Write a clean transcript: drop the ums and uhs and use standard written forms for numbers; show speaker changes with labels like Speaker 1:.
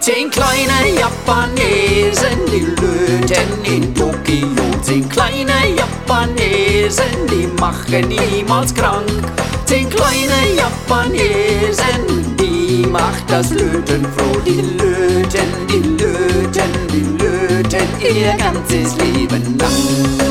Speaker 1: 10 kleine Japanesen, die löten in Tokio. 10 kleine Japanesen, die machen niemals krank. 10 kleine Japanesen, die macht das Löten froh. Die löten, die löten, die löten ihr ganzes Leben lang.